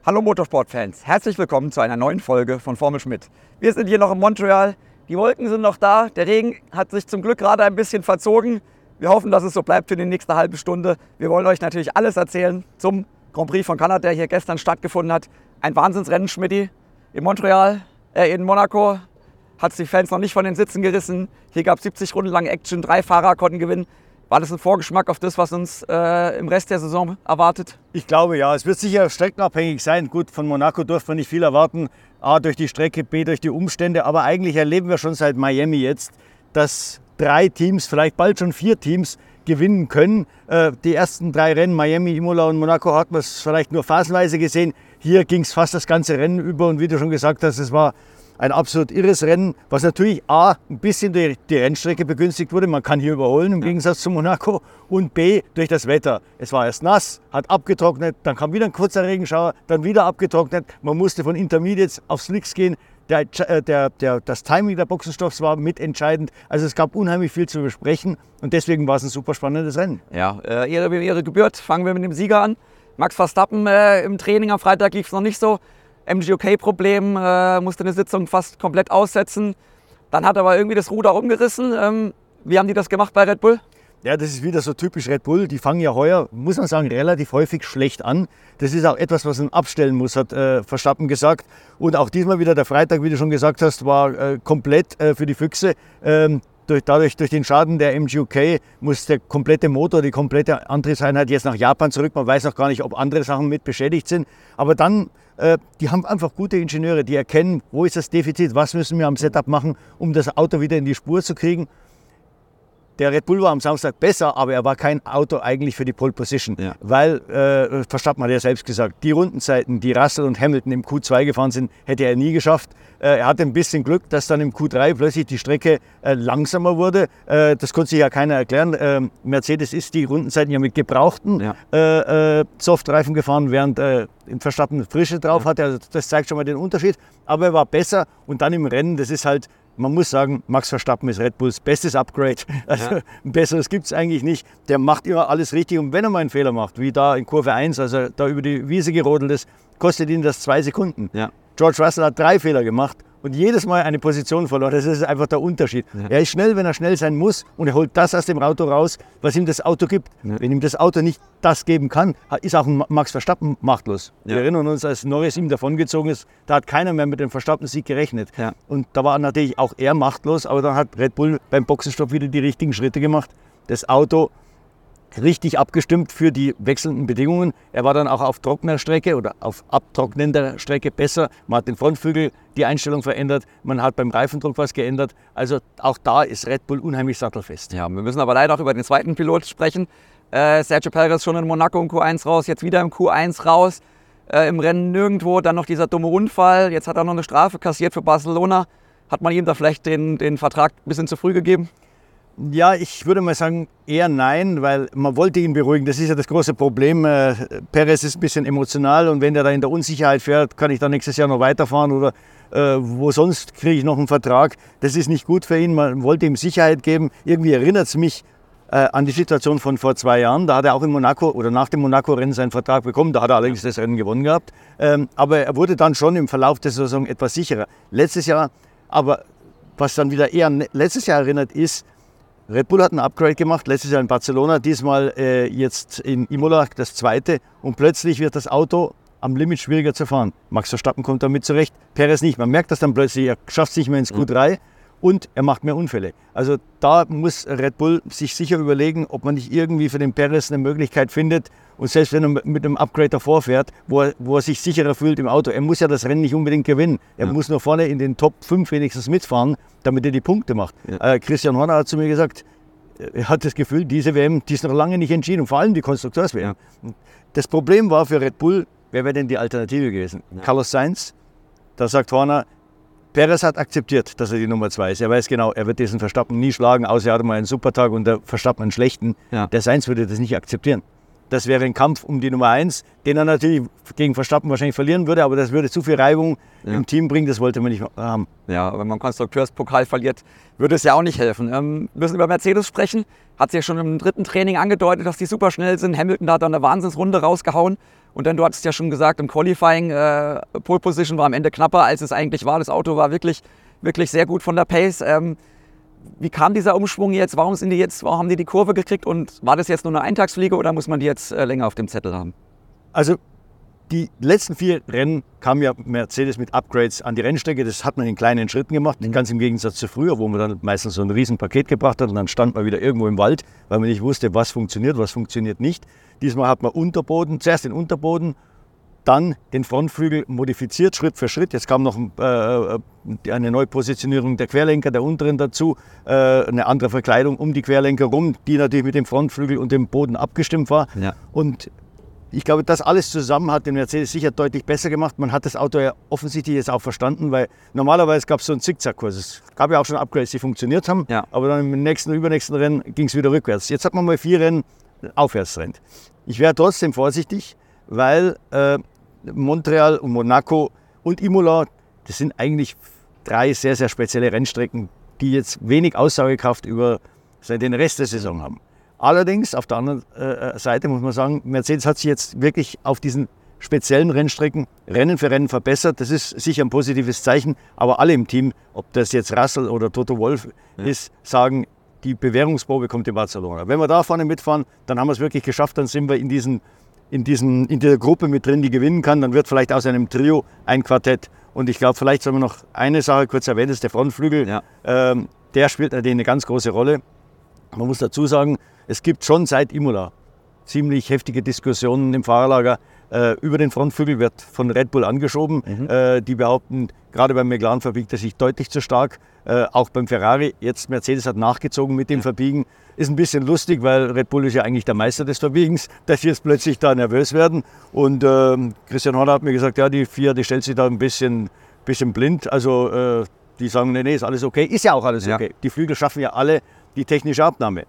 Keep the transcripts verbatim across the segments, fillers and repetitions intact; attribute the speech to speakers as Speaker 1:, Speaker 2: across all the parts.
Speaker 1: Hallo Motorsportfans, herzlich willkommen zu einer neuen Folge von Formel Schmidt. Wir sind hier noch in Montreal, die Wolken sind noch da, der Regen hat sich zum Glück gerade ein bisschen verzogen. Wir hoffen, dass es so bleibt für die nächste halbe Stunde. Wir wollen euch natürlich alles erzählen zum Grand Prix von Kanada, der hier gestern stattgefunden hat. Ein Wahnsinnsrennen, Schmidti, in Montreal, äh in Monaco. Hat es die Fans noch nicht von den Sitzen gerissen. Hier gab es siebzig Runden lang Action, drei Fahrer konnten gewinnen. War das ein Vorgeschmack auf das, was uns äh, im Rest der Saison erwartet?
Speaker 2: Ich glaube ja, es wird sicher streckenabhängig sein. Gut, von Monaco durfte man nicht viel erwarten. A, durch die Strecke, B, durch die Umstände. Aber eigentlich erleben wir schon seit Miami jetzt, dass drei Teams, vielleicht bald schon vier Teams, gewinnen können. Äh, die ersten drei Rennen, Miami, Imola und Monaco, hat man es vielleicht nur phasenweise gesehen. Hier ging es fast das ganze Rennen über und wie du schon gesagt hast, es war ein absolut irres Rennen, was natürlich A, ein bisschen durch die Rennstrecke begünstigt wurde. Man kann hier überholen im Gegensatz zu Monaco. Und B, durch das Wetter. Es war erst nass, hat abgetrocknet, dann kam wieder ein kurzer Regenschauer, dann wieder abgetrocknet. Man musste von Intermediates auf Slicks gehen. Der, der, der, das Timing der Boxenstoffs war mitentscheidend. Also es gab unheimlich viel zu besprechen und deswegen war es ein super spannendes Rennen.
Speaker 1: Ja, äh, Ehre wem Ehre gebührt. Fangen wir mit dem Sieger an. Max Verstappen äh, im Training am Freitag lief es noch nicht so. M G U K-Problem, äh, musste eine Sitzung fast komplett aussetzen. Dann hat er aber irgendwie das Ruder rumgerissen. Ähm, wie haben die das gemacht bei Red Bull?
Speaker 2: Ja, das ist wieder so typisch Red Bull. Die fangen ja heuer, muss man sagen, relativ häufig schlecht an. Das ist auch etwas, was man abstellen muss, hat äh, Verstappen gesagt. Und auch diesmal wieder der Freitag, wie du schon gesagt hast, war äh, komplett äh, für die Füchse. Ähm, durch, dadurch, durch den Schaden der M G U K muss der komplette Motor, die komplette Antriebseinheit jetzt nach Japan zurück. Man weiß noch gar nicht, ob andere Sachen mit beschädigt sind. Aber dann, äh, die haben einfach gute Ingenieure, die erkennen, wo ist das Defizit, was müssen wir am Setup machen, um das Auto wieder in die Spur zu kriegen. Der Red Bull war am Samstag besser, aber er war kein Auto eigentlich für die Pole Position, ja. Weil, äh, Verstappen hat ja selbst gesagt, die Rundenzeiten, die Russell und Hamilton im Q zwei gefahren sind, hätte er nie geschafft. Äh, er hatte ein bisschen Glück, dass dann im Q drei plötzlich die Strecke äh, langsamer wurde. Äh, das konnte sich ja keiner erklären. Äh, Mercedes ist die Rundenzeiten ja mit gebrauchten ja. äh, äh, Softreifen gefahren, während äh, Verstappen Frische drauf ja. hatte. Also das zeigt schon mal den Unterschied. Aber er war besser und dann im Rennen, das ist halt, man muss sagen, Max Verstappen ist Red Bulls bestes Upgrade. Also ja. Ein besseres gibt es eigentlich nicht. Der macht immer alles richtig. Und wenn er mal einen Fehler macht, wie da in Kurve eins, als er da über die Wiese gerodelt ist, kostet ihn das zwei Sekunden. Ja. George Russell hat drei Fehler gemacht und jedes Mal eine Position verloren. Das ist einfach der Unterschied. Ja. Er ist schnell, wenn er schnell sein muss und er holt das aus dem Auto raus, was ihm das Auto gibt. Ja. Wenn ihm das Auto nicht das geben kann, ist auch ein Max Verstappen machtlos. Ja. Wir erinnern uns, als Norris ihm davongezogen ist, da hat keiner mehr mit dem Verstappen-Sieg gerechnet. Ja. Und da war natürlich auch er machtlos, aber dann hat Red Bull beim Boxenstopp wieder die richtigen Schritte gemacht. Das Auto richtig abgestimmt für die wechselnden Bedingungen. Er war dann auch auf trockener Strecke oder auf abtrocknender Strecke besser. Man hat den Frontflügel, die Einstellung verändert. Man hat beim Reifendruck was geändert. Also auch da ist Red Bull unheimlich sattelfest.
Speaker 1: Ja, wir müssen aber leider auch über den zweiten Pilot sprechen. Äh, Sergio Perez schon in Monaco im Q eins raus, jetzt wieder im Q eins raus. Äh, Im Rennen nirgendwo, dann noch dieser dumme Unfall. Jetzt hat er noch eine Strafe kassiert für Barcelona. Hat man ihm da vielleicht den, den Vertrag ein bisschen zu früh gegeben?
Speaker 2: Ja, ich würde mal sagen, eher nein, weil man wollte ihn beruhigen. Das ist ja das große Problem. Äh, Perez ist ein bisschen emotional und wenn er da in der Unsicherheit fährt, kann ich da nächstes Jahr noch weiterfahren oder äh, wo sonst kriege ich noch einen Vertrag. Das ist nicht gut für ihn. Man wollte ihm Sicherheit geben. Irgendwie erinnert es mich äh, an die Situation von vor zwei Jahren. Da hat er auch in Monaco oder nach dem Monaco-Rennen seinen Vertrag bekommen. Da hat er allerdings das Rennen gewonnen gehabt. Ähm, aber er wurde dann schon im Verlauf der Saison etwas sicherer. Letztes Jahr, aber was dann wieder eher an letztes Jahr erinnert ist, Red Bull hat ein Upgrade gemacht, letztes Jahr in Barcelona, diesmal äh, jetzt in Imola das zweite und plötzlich wird das Auto am Limit schwieriger zu fahren. Max Verstappen kommt damit zurecht, Perez nicht. Man merkt das dann plötzlich, er schafft es nicht mehr ins Q drei und er macht mehr Unfälle. Also da muss Red Bull sich sicher überlegen, ob man nicht irgendwie für den Perez eine Möglichkeit findet und selbst wenn er mit einem Upgrade davor fährt, wo er, wo er sich sicherer fühlt im Auto. Er muss ja das Rennen nicht unbedingt gewinnen. Er ja. muss nur vorne in den Top fünf wenigstens mitfahren, damit er die Punkte macht. Ja. Äh, Christian Horner hat zu mir gesagt, er hat das Gefühl, diese W M, die ist noch lange nicht entschieden, vor allem die Konstrukteurs-W M. Ja. Das Problem war für Red Bull, wer wäre denn die Alternative gewesen? Ja. Carlos Sainz, da sagt Horner, Perez hat akzeptiert, dass er die Nummer zwei ist. Er weiß genau, er wird diesen Verstappen nie schlagen, außer er hat mal einen super Tag und der Verstappen einen schlechten. Ja. Der Sainz würde das nicht akzeptieren. Das wäre ein Kampf um die Nummer eins, den er natürlich gegen Verstappen wahrscheinlich verlieren würde, aber das würde zu viel Reibung ja. im Team bringen, das wollte man nicht haben.
Speaker 1: Ja, wenn man Konstrukteurspokal verliert, würde es ja auch nicht helfen. Ähm, wir müssen über Mercedes sprechen. Hat sich ja schon im dritten Training angedeutet, dass die super schnell sind. Hamilton da hat dann eine Wahnsinnsrunde rausgehauen. Und dann, du hattest ja schon gesagt, im Qualifying, äh, Pole Position war am Ende knapper, als es eigentlich war. Das Auto war wirklich, wirklich sehr gut von der Pace. Ähm, wie kam dieser Umschwung jetzt? Warum sind die jetzt, warum haben die die Kurve gekriegt? Und war das jetzt nur eine Eintagsfliege oder muss man die jetzt äh, länger auf dem Zettel haben?
Speaker 2: Also die letzten vier Rennen kam ja Mercedes mit Upgrades an die Rennstrecke. Das hat man in kleinen Schritten gemacht, mhm. ganz im Gegensatz zu früher, wo man dann meistens so ein Riesenpaket gebracht hat und dann stand man wieder irgendwo im Wald, weil man nicht wusste, was funktioniert, was funktioniert nicht. Diesmal hat man Unterboden, zuerst den Unterboden, dann den Frontflügel modifiziert, Schritt für Schritt. Jetzt kam noch äh, eine Neupositionierung der Querlenker, der unteren dazu, äh, eine andere Verkleidung um die Querlenker rum, die natürlich mit dem Frontflügel und dem Boden abgestimmt war. Ja. Und ich glaube, das alles zusammen hat den Mercedes sicher deutlich besser gemacht. Man hat das Auto ja offensichtlich jetzt auch verstanden, weil normalerweise gab es so einen Zickzackkurs. Es gab ja auch schon Upgrades, die funktioniert haben, ja. aber dann im nächsten und übernächsten Rennen ging es wieder rückwärts. Jetzt hat man mal vier Rennen Aufwärtstrend. Ich wäre trotzdem vorsichtig, weil äh, Montreal und Monaco und Imola, das sind eigentlich drei sehr, sehr spezielle Rennstrecken, die jetzt wenig Aussagekraft über den Rest der Saison haben. Allerdings, auf der anderen äh, Seite muss man sagen, Mercedes hat sich jetzt wirklich auf diesen speziellen Rennstrecken Rennen für Rennen verbessert. Das ist sicher ein positives Zeichen, aber alle im Team, ob das jetzt Russell oder Toto Wolff ja. ist, sagen, die Bewährungsprobe kommt in Barcelona. Wenn wir da vorne mitfahren, dann haben wir es wirklich geschafft, dann sind wir in, diesen, in, diesen, in dieser Gruppe mit drin, die gewinnen kann. Dann wird vielleicht aus einem Trio ein Quartett. Und ich glaube, vielleicht soll man noch eine Sache kurz erwähnen, das ist der Frontflügel. Ja. Ähm, der spielt natürlich eine ganz große Rolle. Man muss dazu sagen, es gibt schon seit Imola ziemlich heftige Diskussionen im Fahrerlager. Äh, über den Frontflügel wird von Red Bull angeschoben. Mhm. Äh, die behaupten, gerade beim McLaren verbiegt er sich deutlich zu stark. Äh, auch beim Ferrari, jetzt Mercedes hat nachgezogen mit dem ja. Verbiegen. Ist ein bisschen lustig, weil Red Bull ist ja eigentlich der Meister des Verbiegens, dass sie jetzt plötzlich da nervös werden. Und äh, Christian Horner hat mir gesagt, ja, die vier, die stellt sich da ein bisschen, bisschen blind. Also äh, die sagen, nee, nee, ist alles okay. Ist ja auch alles ja. okay. Die Flügel schaffen ja alle die technische Abnahme.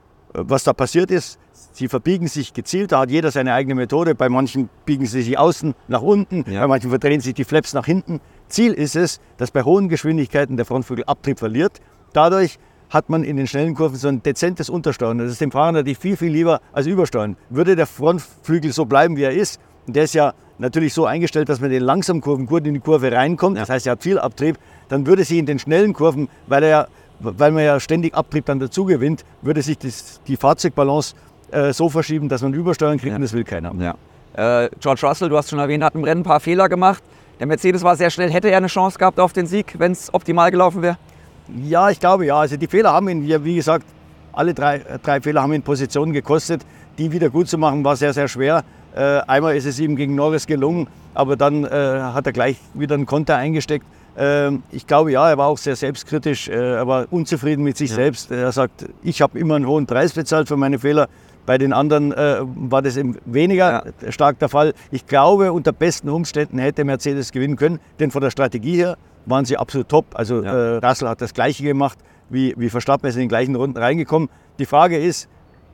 Speaker 2: Was da passiert ist, sie verbiegen sich gezielt, da hat jeder seine eigene Methode. Bei manchen biegen sie sich außen nach unten, ja. bei manchen verdrehen sich die Flaps nach hinten. Ziel ist es, dass bei hohen Geschwindigkeiten der Frontflügel Abtrieb verliert. Dadurch hat man in den schnellen Kurven so ein dezentes Untersteuern. Das ist dem Fahrer natürlich viel, viel lieber als Übersteuern. Würde der Frontflügel so bleiben, wie er ist, und der ist ja natürlich so eingestellt, dass man in den langsamen Kurven gut in die Kurve reinkommt, ja. das heißt, er hat viel Abtrieb, dann würde sich in den schnellen Kurven, weil er ja weil man ja ständig Abtrieb dann dazu gewinnt, würde sich das, die Fahrzeugbalance äh, so verschieben, dass man Übersteuern kriegt ja. und das will keiner.
Speaker 1: Ja. Äh, George Russell, du hast schon erwähnt, hat im Rennen ein paar Fehler gemacht. Der Mercedes war sehr schnell. Hätte er eine Chance gehabt auf den Sieg, wenn es optimal gelaufen wäre?
Speaker 2: Ja, ich glaube ja. Also die Fehler haben ihn, wie gesagt, alle drei, drei Fehler haben ihn Positionen gekostet. Die wieder gut zu machen, war sehr, sehr schwer. Äh, einmal ist es ihm gegen Norris gelungen, aber dann äh, hat er gleich wieder einen Konter eingesteckt. Ich glaube, ja, er war auch sehr selbstkritisch, er war unzufrieden mit sich ja. selbst. Er sagt, ich habe immer einen hohen Preis bezahlt für meine Fehler. Bei den anderen äh, war das eben weniger ja. stark der Fall. Ich glaube, unter besten Umständen hätte Mercedes gewinnen können, denn von der Strategie her waren sie absolut top. Also ja. äh, Russell hat das Gleiche gemacht, wie, wie Verstappen ist in den gleichen Runden reingekommen. Die Frage ist,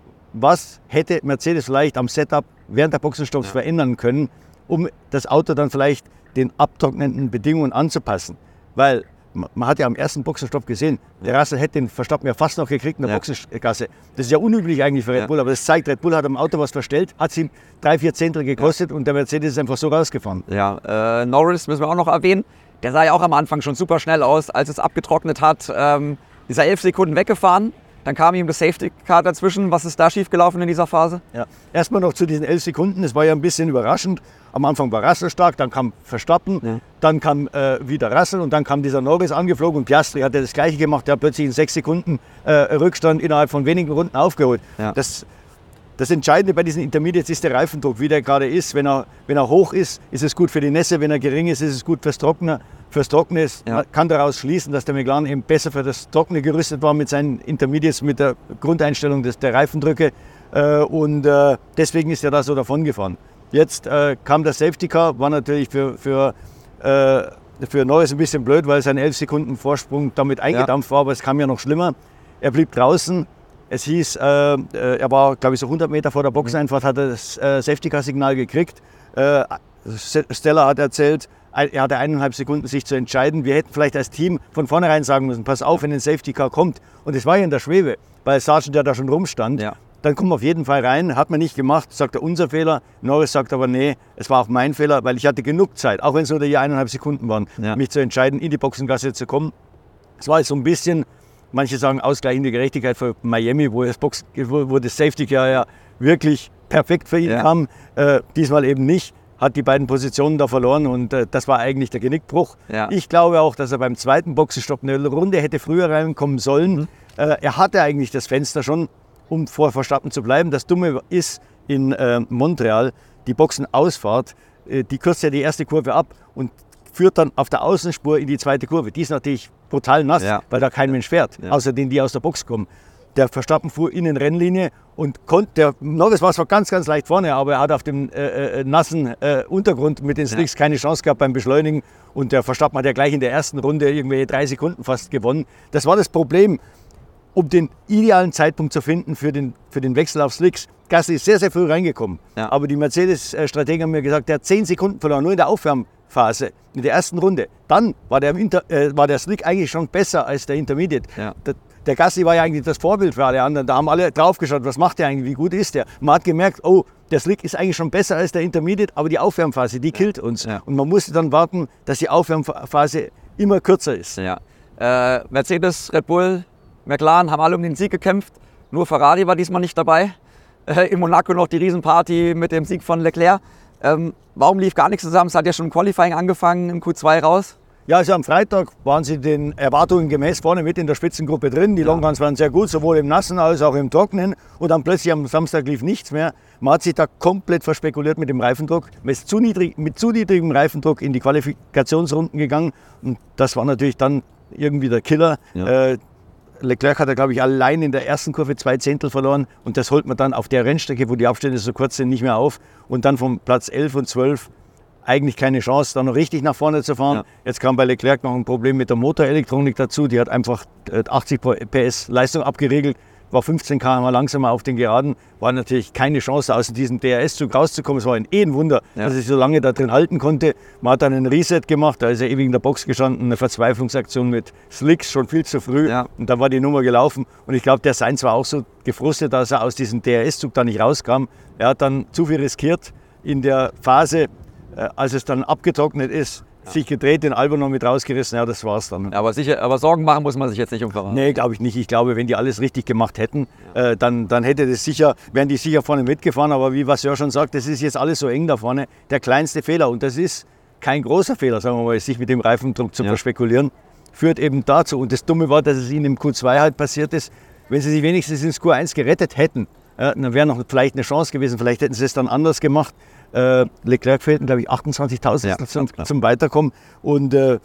Speaker 2: was hätte Mercedes vielleicht am Setup während der Boxenstopps ja. verändern können, um das Auto dann vielleicht den abtrocknenden Bedingungen anzupassen. Weil man hat ja am ersten Boxenstopp gesehen, der Russell hätte den Verstappen ja fast noch gekriegt in der ja. Boxengasse. Das ist ja unüblich eigentlich für Red Bull, ja. aber das zeigt, Red Bull hat am Auto was verstellt, hat es ihm drei, vier Zehntel gekostet ja. und der Mercedes ist einfach so rausgefahren.
Speaker 1: Ja, äh, Norris müssen wir auch noch erwähnen. Der sah ja auch am Anfang schon super schnell aus, als es abgetrocknet hat. Ähm, ist er elf Sekunden weggefahren. Dann kam ihm das Safety Car dazwischen. Was ist da schiefgelaufen in dieser Phase?
Speaker 2: Ja. Erstmal noch zu diesen elf Sekunden. Es war ja ein bisschen überraschend. Am Anfang war Russell stark, dann kam Verstappen, ja. dann kam äh, wieder Russell und dann kam dieser Norris angeflogen und Piastri hat ja das Gleiche gemacht. Der hat plötzlich in sechs Sekunden äh, Rückstand innerhalb von wenigen Runden aufgeholt. Ja. Das, das Entscheidende bei diesen Intermediates ist der Reifendruck, wie der gerade ist. Wenn er, wenn er hoch ist, ist es gut für die Nässe. Wenn er gering ist, ist es gut fürs Trockene. Fürs Trockene ist, ja. man kann daraus schließen, dass der McLaren eben besser für das Trockene gerüstet war mit seinen Intermediates, mit der Grundeinstellung des, der Reifendrücke. Äh, und äh, deswegen ist er da so davon gefahren. Jetzt äh, kam das Safety Car, war natürlich für, für, äh, für Norris ein bisschen blöd, weil sein elf Sekunden Vorsprung damit eingedampft ja. war, aber es kam ja noch schlimmer. Er blieb draußen, Es hieß, äh, er war, glaube ich, so hundert Meter vor der Boxeneinfahrt, hat er das äh, Safety-Car-Signal gekriegt. Äh, Stella hat erzählt, er hatte eineinhalb Sekunden, sich zu entscheiden. Wir hätten vielleicht als Team von vornherein sagen müssen, pass auf, wenn ein Safety-Car kommt. Und es war ja in der Schwebe, weil Sargent ja da schon rumstand. Ja. Dann kommen wir auf jeden Fall rein. Hat man nicht gemacht, sagt er, unser Fehler. Norris sagt aber, nee, es war auch mein Fehler, weil ich hatte genug Zeit, auch wenn es nur die eineinhalb Sekunden waren, ja. mich zu entscheiden, in die Boxengasse zu kommen. Es war jetzt so ein bisschen, manche sagen ausgleichende Gerechtigkeit für Miami, wo das, Box, wo das Safety Car ja wirklich perfekt für ihn ja. kam. Äh, diesmal eben nicht. Hat die beiden Positionen da verloren und äh, das war eigentlich der Genickbruch. Ja. Ich glaube auch, dass er beim zweiten Boxenstopp eine Runde hätte früher reinkommen sollen. Mhm. Äh, er hatte eigentlich das Fenster schon, um vor Verstappen zu bleiben. Das Dumme ist in äh, Montreal, die Boxenausfahrt, äh, die kürzt ja die erste Kurve ab und führt dann auf der Außenspur in die zweite Kurve. Die ist natürlich brutal nass, ja. weil da kein Mensch fährt, ja. außer denen, die aus der Box kommen. Der Verstappen fuhr in den Rennlinie und konnte, der Norris war zwar ganz, ganz leicht vorne, aber er hat auf dem äh, äh, nassen äh, Untergrund mit den Slicks ja. keine Chance gehabt beim Beschleunigen. Und der Verstappen hat ja gleich in der ersten Runde irgendwelche drei Sekunden fast gewonnen. Das war das Problem, um den idealen Zeitpunkt zu finden für den, für den Wechsel auf Slicks. Gasly ist sehr, sehr früh reingekommen. Ja. Aber die Mercedes-Strategen haben mir gesagt, der hat zehn Sekunden verloren, nur in der Aufwärmphase, in der ersten Runde. Dann war der, Inter, äh, war der Slick eigentlich schon besser als der Intermediate. Ja. Der, der Gasly war ja eigentlich das Vorbild für alle anderen. Da haben alle drauf geschaut, was macht der eigentlich, wie gut ist der. Man hat gemerkt, oh, der Slick ist eigentlich schon besser als der Intermediate, aber die Aufwärmphase, die killt uns. Ja. Und man musste dann warten, dass die Aufwärmphase immer kürzer ist.
Speaker 1: Ja. Äh, Mercedes, Red Bull, McLaren haben alle um den Sieg gekämpft. Nur Ferrari war diesmal nicht dabei. Äh, in Monaco noch die Riesenparty mit dem Sieg von Leclerc. Ähm, warum lief gar nichts zusammen? Es hat ja schon im Qualifying angefangen, im Q zwei raus.
Speaker 2: Ja, also am Freitag waren sie den Erwartungen gemäß vorne mit in der Spitzengruppe drin. Die ja. Longruns waren sehr gut, sowohl im Nassen als auch im Trockenen. Und dann plötzlich am Samstag lief nichts mehr. Man hat sich da komplett verspekuliert mit dem Reifendruck. Man ist zu niedrig, mit zu niedrigem Reifendruck in die Qualifikationsrunden gegangen. Und das war natürlich dann irgendwie der Killer. Ja. Äh, Leclerc hat er, glaube ich, allein in der ersten Kurve zwei Zehntel verloren. Und das holt man dann auf der Rennstrecke, wo die Abstände so kurz sind, nicht mehr auf. Und dann vom Platz elf und zwölf eigentlich keine Chance, da noch richtig nach vorne zu fahren. Ja. Jetzt kam bei Leclerc noch ein Problem mit der Motorelektronik dazu. Die hat einfach achtzig P S Leistung abgeregelt, war fünfzehn Kilometer pro Stunde langsamer auf den Geraden. War natürlich keine Chance, aus diesem D R S-Zug rauszukommen. Es war ein eh ein Wunder, ja. dass er sich so lange da drin halten konnte. Man hat dann einen Reset gemacht, da ist er ewig in der Box gestanden. Eine Verzweiflungsaktion mit Slicks, schon viel zu früh. Ja. Und dann war die Nummer gelaufen. Und ich glaube, der Sainz war auch so gefrustet, dass er aus diesem D R S-Zug da nicht rauskam. Er hat dann zu viel riskiert in der Phase, als es dann abgetrocknet ist, ja. sich gedreht, den Albon noch mit rausgerissen, ja, das war's dann.
Speaker 1: Aber, sicher, aber Sorgen machen muss man sich jetzt nicht um Ferrari.
Speaker 2: Nee, glaube ich nicht. Ich glaube, wenn die alles richtig gemacht hätten, ja. äh, dann, dann hätte das sicher, wären die sicher vorne mitgefahren. Aber wie Vasseur schon sagt, das ist jetzt alles so eng da vorne. Der kleinste Fehler, und das ist kein großer Fehler, sagen wir mal, sich mit dem Reifendruck zu ja. verspekulieren, führt eben dazu. Und das Dumme war, dass es ihnen im Q zwei halt passiert ist. Wenn sie sich wenigstens ins Q eins gerettet hätten, ja, dann wäre noch vielleicht eine Chance gewesen. Vielleicht hätten sie es dann anders gemacht. Äh, Leclerc fehlten, glaube ich, achtundzwanzigtausend ja, zum, zum Weiterkommen. Und äh,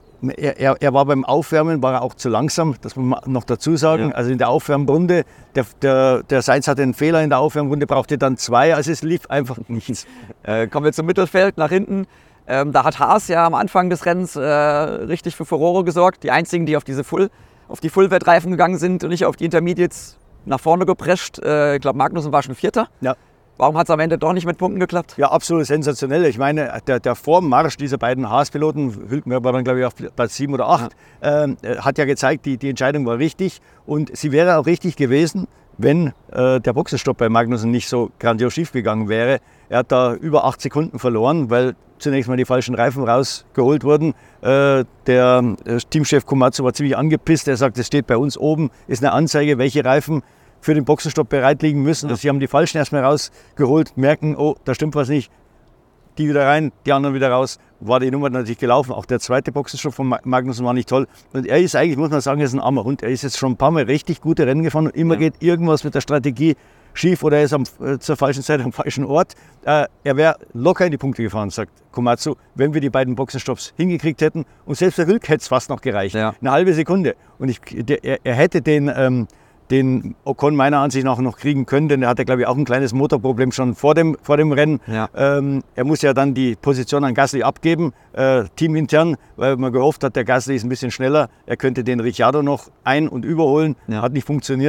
Speaker 2: er, er war beim Aufwärmen, war er auch zu langsam, das muss man noch dazu sagen. Ja. Also in der Aufwärmrunde, der, der, der Sainz hatte einen Fehler in der Aufwärmrunde, brauchte dann zwei, also es lief einfach nichts.
Speaker 1: Äh, kommen wir zum Mittelfeld, nach hinten. Ähm, da hat Haas ja am Anfang des Rennens äh, richtig für Furore gesorgt. Die einzigen, die auf diese Full, auf die Full-Wet-Reifen gegangen sind und nicht auf die Intermediates nach vorne geprescht. Äh, ich glaube, Magnussen war schon Vierter. Ja. Warum hat es am Ende doch nicht mit Punkten geklappt?
Speaker 2: Ja, absolut sensationell. Ich meine, der, der Vormarsch dieser beiden Haas-Piloten, Hülkenberg war dann, glaube ich, auf Platz sieben oder acht, ja. äh, hat ja gezeigt, die, die Entscheidung war richtig. Und sie wäre auch richtig gewesen, wenn äh, der Boxenstopp bei Magnussen nicht so grandios schief gegangen wäre. Er hat da über acht Sekunden verloren, weil zunächst mal die falschen Reifen rausgeholt wurden. Äh, der äh, Teamchef Komatsu war ziemlich angepisst. Er sagt, es steht bei uns oben, ist eine Anzeige, welche Reifen für den Boxenstopp bereit liegen müssen. Ja. Sie haben die falschen erstmal rausgeholt, merken, oh, da stimmt was nicht. Die wieder rein, die anderen wieder raus. War die Nummer natürlich gelaufen. Auch der zweite Boxenstopp von Magnussen war nicht toll. Und er ist eigentlich, muss man sagen, er ist ein armer Hund. Er ist jetzt schon ein paar Mal richtig gute Rennen gefahren und immer ja. geht irgendwas mit der Strategie schief oder er ist am, äh, zur falschen Zeit am falschen Ort. Äh, er wäre locker in die Punkte gefahren, sagt Komatsu, wenn wir die beiden Boxenstopps hingekriegt hätten. Und selbst der Hülk hätte es fast noch gereicht. Ja. Eine halbe Sekunde. Und ich, der, er, er hätte den... Ähm, den Ocon meiner Ansicht nach noch kriegen können, denn er hatte, glaube ich, auch ein kleines Motorproblem schon vor dem, vor dem Rennen. Ja. Ähm, er muss ja dann die Position an Gasly abgeben, äh, teamintern, weil man gehofft hat, der Gasly ist ein bisschen schneller, er könnte den Ricciardo noch ein- und überholen, ja. hat nicht funktioniert.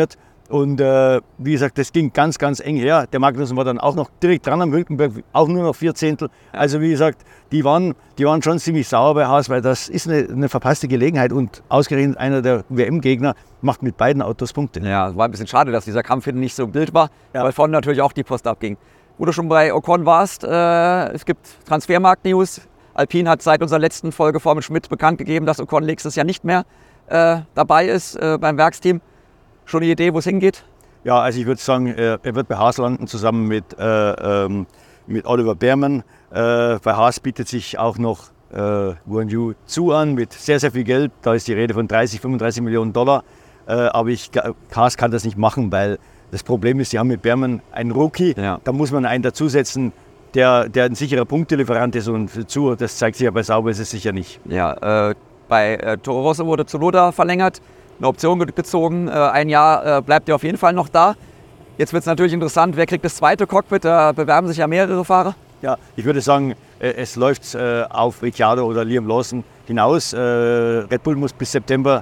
Speaker 2: Und äh, wie gesagt, das ging ganz, ganz eng her. Der Magnussen war dann auch noch direkt dran am Hülkenberg, auch nur noch vier Zehntel. Also wie gesagt, die waren, die waren schon ziemlich sauer bei Haas, weil das ist eine, eine verpasste Gelegenheit. Und ausgerechnet einer der W M-Gegner macht mit beiden Autos Punkte.
Speaker 1: Ja, war ein bisschen schade, dass dieser Kampf hinten nicht so im Bild war,
Speaker 2: ja.
Speaker 1: weil vorne natürlich auch die Post abging. Wo du schon bei Ocon warst, äh, es gibt Transfermarkt-News. Alpine hat seit unserer letzten Folge Formel Schmidt bekannt gegeben, dass Ocon nächstes Jahr nicht mehr äh, dabei ist äh, beim Werksteam. Schon eine Idee, wo es hingeht?
Speaker 2: Ja, also ich würde sagen, er wird bei Haas landen, zusammen mit, äh, ähm, mit Oliver Behrmann. Äh, bei Haas bietet sich auch noch äh, Guan Yu Zhou an mit sehr, sehr viel Geld. Da ist die Rede von dreißig, fünfunddreißig Millionen Dollar. Äh, aber ich, Haas kann das nicht machen, weil das Problem ist, sie haben mit Behrmann einen Rookie. Ja. Da muss man einen dazusetzen, der, der ein sicherer Punktelieferant ist. Und Zhou, das zeigt sich ja bei Sauber, ist es sicher nicht.
Speaker 1: Ja, äh, bei äh, Toro Rosso wurde Tsunoda verlängert. Eine Option gezogen, ein Jahr bleibt er auf jeden Fall noch da. Jetzt wird es natürlich interessant, wer kriegt das zweite Cockpit, da bewerben sich ja mehrere Fahrer.
Speaker 2: Ja, ich würde sagen, es läuft auf Ricciardo oder Liam Lawson hinaus. Red Bull muss bis September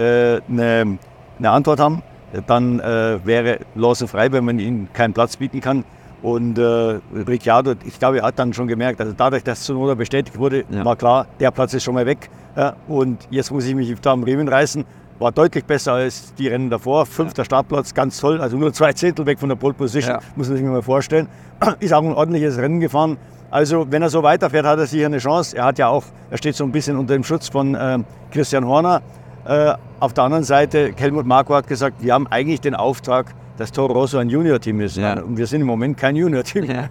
Speaker 2: eine, eine Antwort haben. Dann wäre Lawson frei, wenn man ihm keinen Platz bieten kann. Und äh, Ricciardo, ich glaube, er hat dann schon gemerkt, also dadurch, dass Tsunoda bestätigt wurde, ja. war klar, der Platz ist schon mal weg. Ja, und jetzt muss ich mich da am Riemen reißen. War deutlich besser als die Rennen davor. Fünfter ja. Startplatz, ganz toll. Also nur zwei Zehntel weg von der Pole Position, ja. muss man sich mal vorstellen. Ist auch ein ordentliches Rennen gefahren. Also wenn er so weiterfährt, hat er sicher eine Chance. Er hat ja auch, er steht so ein bisschen unter dem Schutz von äh, Christian Horner. Äh, auf der anderen Seite, Helmut Marko hat gesagt, wir haben eigentlich den Auftrag, dass Toro Rosso ein Junior-Team ist. Ja. Und wir sind im Moment kein Junior-Team.
Speaker 1: Ja,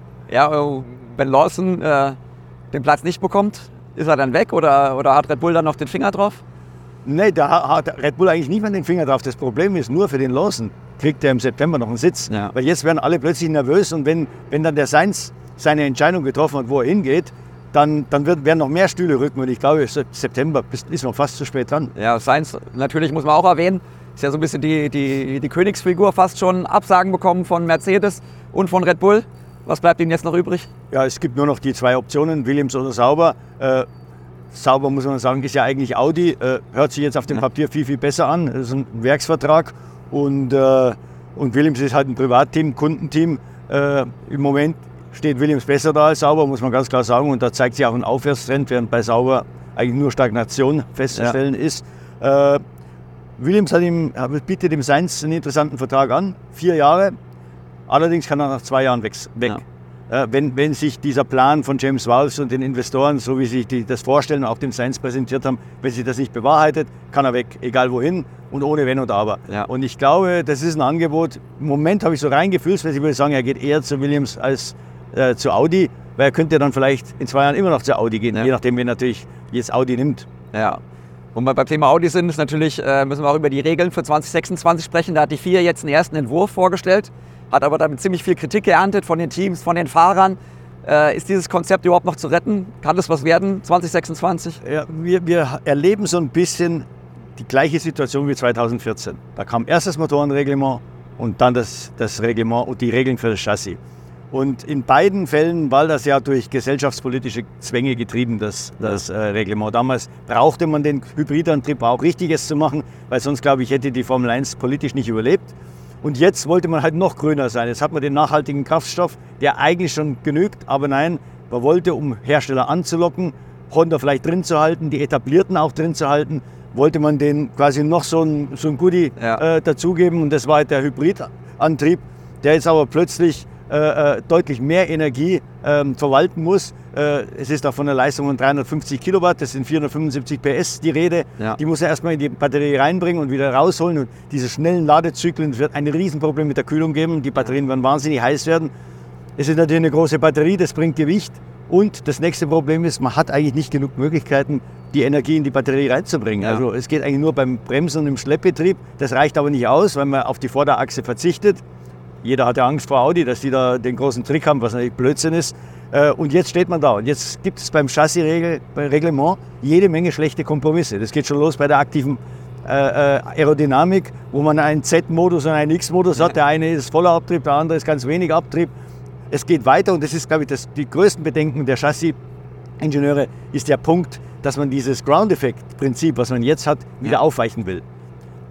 Speaker 1: ja, wenn Lawson äh, den Platz nicht bekommt, ist er dann weg oder, oder hat Red Bull dann noch den Finger drauf?
Speaker 2: Nein, da hat Red Bull eigentlich nicht mehr den Finger drauf. Das Problem ist nur für den Lawson, kriegt er im September noch einen Sitz. Ja. Weil jetzt werden alle plötzlich nervös und wenn, wenn dann der Sainz seine Entscheidung getroffen hat, wo er hingeht, dann, dann wird, werden noch mehr Stühle rücken und ich glaube, September ist noch fast zu spät dran.
Speaker 1: Ja, Sainz natürlich muss man auch erwähnen, ist ja so ein bisschen die, die, die Königsfigur, fast schon Absagen bekommen von Mercedes und von Red Bull. Was bleibt Ihnen jetzt noch übrig?
Speaker 2: Ja, es gibt nur noch die zwei Optionen, Williams oder Sauber. Äh, Sauber, muss man sagen, ist ja eigentlich Audi, äh, hört sich jetzt auf dem Papier viel, viel besser an. Das ist ein Werksvertrag und, äh, und Williams ist halt ein Privatteam, Kundenteam. Äh, Im Moment steht Williams besser da als Sauber, muss man ganz klar sagen. Und da zeigt sich auch ein Aufwärtstrend, während bei Sauber eigentlich nur Stagnation festzustellen ja. ist. Äh, Williams hat ihm, bietet dem Sainz einen interessanten Vertrag an, vier Jahre. Allerdings kann er nach zwei Jahren weg. Ja. Wenn, wenn sich dieser Plan von James Walsh und den Investoren, so wie sich die das vorstellen, auch dem Sainz präsentiert haben, wenn sich das nicht bewahrheitet, kann er weg, egal wohin und ohne Wenn und Aber. Ja. Und ich glaube, das ist ein Angebot. Im Moment habe ich so rein gefühlsmäßig, ich würde sagen, er geht eher zu Williams als äh, zu Audi, weil er könnte dann vielleicht in zwei Jahren immer noch zu Audi gehen, ja. je nachdem, wen natürlich jetzt Audi nimmt.
Speaker 1: Ja. Und wir beim Thema Audi sind, ist natürlich, äh, müssen wir auch über die Regeln für zwanzig sechsundzwanzig sprechen. Da hat die F I A jetzt einen ersten Entwurf vorgestellt. Hat aber damit ziemlich viel Kritik geerntet von den Teams, von den Fahrern. Äh, ist dieses Konzept überhaupt noch zu retten? Kann das was werden, zwanzig sechsundzwanzig?
Speaker 2: Ja, wir, wir erleben so ein bisschen die gleiche Situation wie zweitausendvierzehn. Da kam erst das Motorenreglement und dann das, das Reglement und die Regeln für das Chassis. Und in beiden Fällen war das ja durch gesellschaftspolitische Zwänge getrieben, das, das äh, Reglement. Damals brauchte man den Hybridantrieb auch Richtiges zu machen, weil sonst, glaube ich, hätte die Formel eins politisch nicht überlebt. Und jetzt wollte man halt noch grüner sein. Jetzt hat man den nachhaltigen Kraftstoff, der eigentlich schon genügt, aber nein, man wollte, um Hersteller anzulocken, Honda vielleicht drin zu halten, die Etablierten auch drin zu halten, wollte man denen quasi noch so ein, so ein Goodie ja. äh, dazugeben. Und das war halt der Hybridantrieb, der jetzt aber plötzlich äh, äh, deutlich mehr Energie äh, verwalten muss. Äh, es ist da von einer Leistung von dreihundertfünfzig Kilowatt, das sind vierhundertfünfundsiebzig P S die Rede. Ja. Die muss er erstmal in die Batterie reinbringen und wieder rausholen. Und diese schnellen Ladezyklen wird ein Riesenproblem mit der Kühlung geben. Die Batterien werden wahnsinnig heiß werden. Es ist natürlich eine große Batterie, das bringt Gewicht. Und das nächste Problem ist, man hat eigentlich nicht genug Möglichkeiten, die Energie in die Batterie reinzubringen. Ja. Also es geht eigentlich nur beim Bremsen und im Schleppbetrieb. Das reicht aber nicht aus, weil man auf die Vorderachse verzichtet. Jeder hatte Angst vor Audi, dass die da den großen Trick haben, was natürlich Blödsinn ist. Und jetzt steht man da. Und jetzt gibt es beim Chassis-Reglement jede Menge schlechte Kompromisse. Das geht schon los bei der aktiven äh, Aerodynamik, wo man einen Z-Modus und einen X-Modus hat. Der eine ist voller Abtrieb, der andere ist ganz wenig Abtrieb. Es geht weiter und das ist, glaube ich, das, die größten Bedenken der Chassis-Ingenieure ist der Punkt, dass man dieses Ground-Effekt-Prinzip, was man jetzt hat, wieder ja. aufweichen will.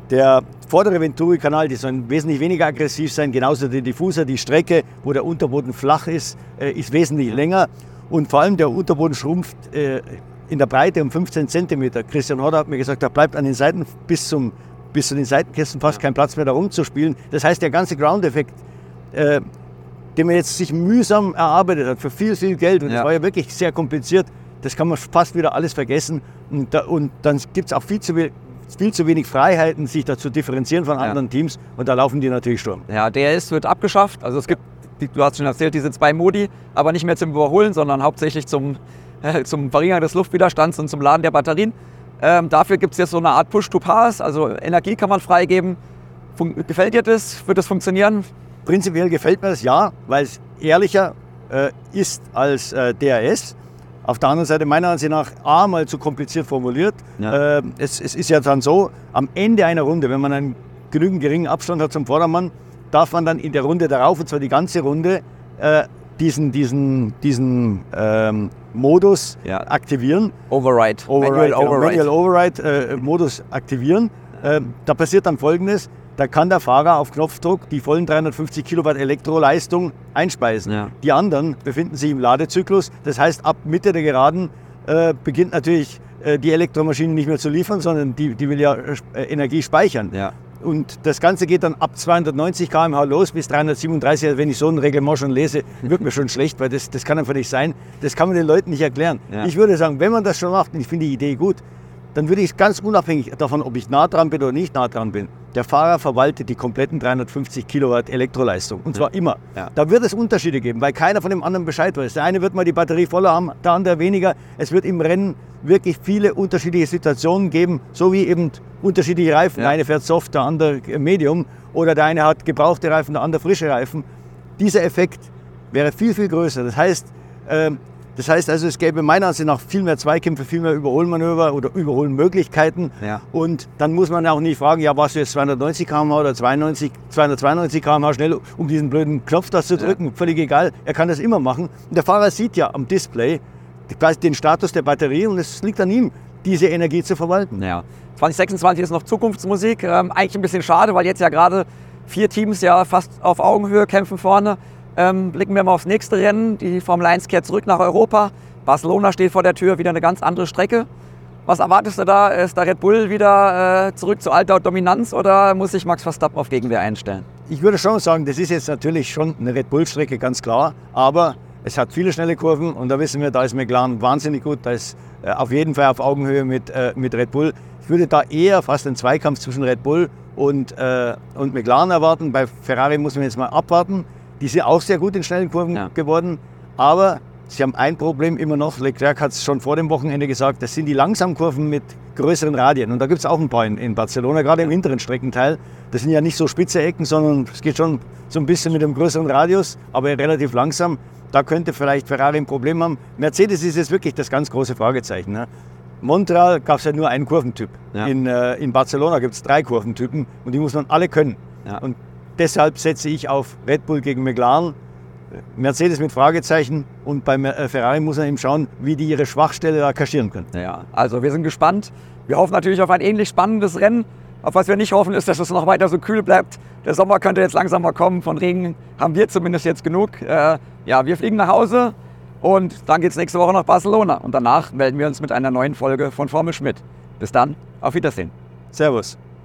Speaker 2: Der vordere Venturi-Kanal, die soll wesentlich weniger aggressiv sein, genauso der Diffuser, die Strecke, wo der Unterboden flach ist, äh, ist wesentlich länger. Und vor allem der Unterboden schrumpft äh, in der Breite um fünfzehn Zentimeter. Christian Horner hat mir gesagt, da bleibt an den Seiten bis, zum, bis zu den Seitenkästen fast kein Platz mehr, da rumzuspielen. Das heißt, der ganze Ground-Effekt, äh, den man jetzt sich mühsam erarbeitet hat, für viel, viel Geld, und ja. das war ja wirklich sehr kompliziert, das kann man fast wieder alles vergessen. Und, da, und dann gibt es auch viel zu, viel zu wenig Freiheiten, sich da zu differenzieren von anderen ja. Teams, und da laufen die natürlich Sturm.
Speaker 1: Ja, D R S wird abgeschafft, also es gibt, du hast schon erzählt, diese zwei Modi, aber nicht mehr zum Überholen, sondern hauptsächlich zum, äh, zum Verringern des Luftwiderstands und zum Laden der Batterien. Ähm, dafür gibt es jetzt so eine Art Push-to-Pass, also Energie kann man freigeben. Fun- gefällt dir das? Wird das funktionieren?
Speaker 2: Prinzipiell gefällt mir das, ja, weil es ehrlicher äh, ist als äh, D R S. Auf der anderen Seite meiner Ansicht nach A, mal zu kompliziert formuliert. Ja. Äh, es, es ist ja dann so, am Ende einer Runde, wenn man einen genügend geringen Abstand hat zum Vordermann, darf man dann in der Runde darauf, und zwar die ganze Runde, äh, diesen, diesen, diesen ähm, Modus ja. aktivieren.
Speaker 1: Override.
Speaker 2: Override, Manual genau, Override, Manual Override äh, Modus aktivieren. Äh, da passiert dann Folgendes: Da kann der Fahrer auf Knopfdruck die vollen dreihundertfünfzig Kilowatt Elektroleistung einspeisen. Ja. Die anderen befinden sich im Ladezyklus. Das heißt, ab Mitte der Geraden äh, beginnt natürlich äh, die Elektromaschine nicht mehr zu liefern, sondern die, die will ja äh, Energie speichern. Ja. Und das Ganze geht dann ab zweihundertneunzig Kilometer pro Stunde los bis dreihundertsiebenunddreißig. Also wenn ich so ein Reglement schon lese, wird mir schon schlecht, weil das, das kann einfach nicht sein. Das kann man den Leuten nicht erklären. Ja. Ich würde sagen, wenn man das schon macht, und ich finde die Idee gut, dann würde ich ganz unabhängig davon, ob ich nah dran bin oder nicht nah dran bin, der Fahrer verwaltet die kompletten dreihundertfünfzig Kilowatt Elektroleistung. Und zwar ja. immer. Ja. Da wird es Unterschiede geben, weil keiner von dem anderen Bescheid weiß. Der eine wird mal die Batterie voller haben, der andere weniger. Es wird im Rennen wirklich viele unterschiedliche Situationen geben, so wie eben unterschiedliche Reifen. Ja. Der eine fährt Soft, der andere Medium, oder der eine hat gebrauchte Reifen, der andere frische Reifen. Dieser Effekt wäre viel, viel größer. Das heißt, äh, Das heißt also, es gäbe meiner Ansicht nach viel mehr Zweikämpfe, viel mehr Überholmanöver oder Überholmöglichkeiten. Ja. Und dann muss man auch nicht fragen, ja, warst du jetzt zweihundertneunzig Kilometer pro Stunde oder zweiundneunzig, zweihundertzweiundneunzig Kilometer pro Stunde schnell, um diesen blöden Knopf da zu drücken. Ja. Völlig egal, er kann das immer machen. Und der Fahrer sieht ja am Display den Status der Batterie, und es liegt an ihm, diese Energie zu verwalten.
Speaker 1: Ja. zwanzig sechsundzwanzig ist noch Zukunftsmusik. Ähm, eigentlich ein bisschen schade, weil jetzt ja gerade vier Teams ja fast auf Augenhöhe kämpfen vorne. Ähm, blicken wir mal aufs nächste Rennen. Die Formel eins kehrt zurück nach Europa. Barcelona steht vor der Tür, wieder eine ganz andere Strecke. Was erwartest du da? Ist der Red Bull wieder äh, zurück zu alter Dominanz, oder muss sich Max Verstappen auf Gegenwehr einstellen?
Speaker 2: Ich würde schon sagen, das ist jetzt natürlich schon eine Red Bull-Strecke, ganz klar. Aber es hat viele schnelle Kurven, und da wissen wir, da ist McLaren wahnsinnig gut. Da ist äh, auf jeden Fall auf Augenhöhe mit, äh, mit Red Bull. Ich würde da eher fast einen Zweikampf zwischen Red Bull und, äh, und McLaren erwarten. Bei Ferrari muss man jetzt mal abwarten. Die sind auch sehr gut in schnellen Kurven ja. geworden, aber sie haben ein Problem immer noch. Leclerc hat es schon vor dem Wochenende gesagt, das sind die langsamen Kurven mit größeren Radien. Und da gibt es auch ein paar in, in Barcelona, gerade im hinteren Streckenteil. Das sind ja nicht so spitze Ecken, sondern es geht schon so ein bisschen mit einem größeren Radius, aber relativ langsam. Da könnte vielleicht Ferrari ein Problem haben. Mercedes ist jetzt wirklich das ganz große Fragezeichen. Ne? Montreal gab es ja nur einen Kurventyp. Ja. In, äh, in Barcelona gibt es drei Kurventypen, und die muss man alle können. Ja. Und deshalb setze ich auf Red Bull gegen McLaren, Mercedes mit Fragezeichen, und bei Ferrari muss man eben schauen, wie die ihre Schwachstelle da kaschieren können.
Speaker 1: Ja, also wir sind gespannt. Wir hoffen natürlich auf ein ähnlich spannendes Rennen. Auf was wir nicht hoffen, ist, dass es noch weiter so kühl bleibt. Der Sommer könnte jetzt langsam mal kommen. Von Regen haben wir zumindest jetzt genug. Äh, ja, wir fliegen nach Hause, und dann geht es nächste Woche nach Barcelona. Und danach melden wir uns mit einer neuen Folge von Formel Schmidt. Bis dann, auf Wiedersehen.
Speaker 2: Servus.